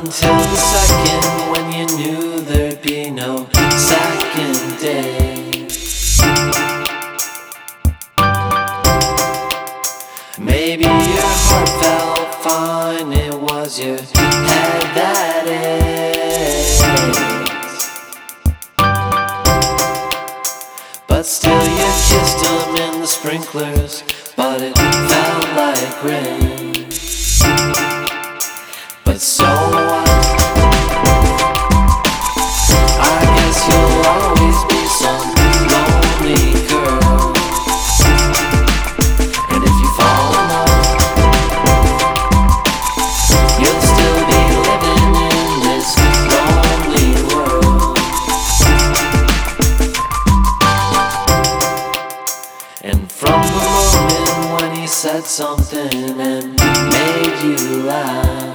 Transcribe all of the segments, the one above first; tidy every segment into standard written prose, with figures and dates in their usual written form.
Until the second when you knew there'd be no second day. Maybe your heart felt fine, it was your head that ached. But still you kissed him in the sprinklers, but it felt like rain. But so what? I guess you'll always be some lonely girl. And if you fall in love, you'll still be living in this lonely world. And from the moment when he said something and made you laugh,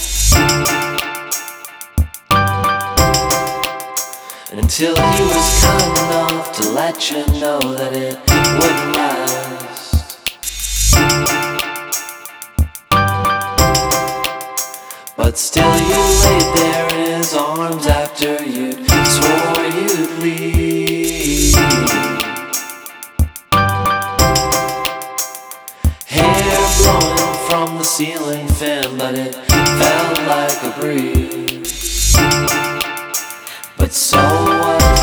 until he was kind enough to let you know that it wouldn't last. But still you laid there in his arms after you swore you'd leave. Hair blowing from the ceiling fan, but it felt like a breeze. But so what?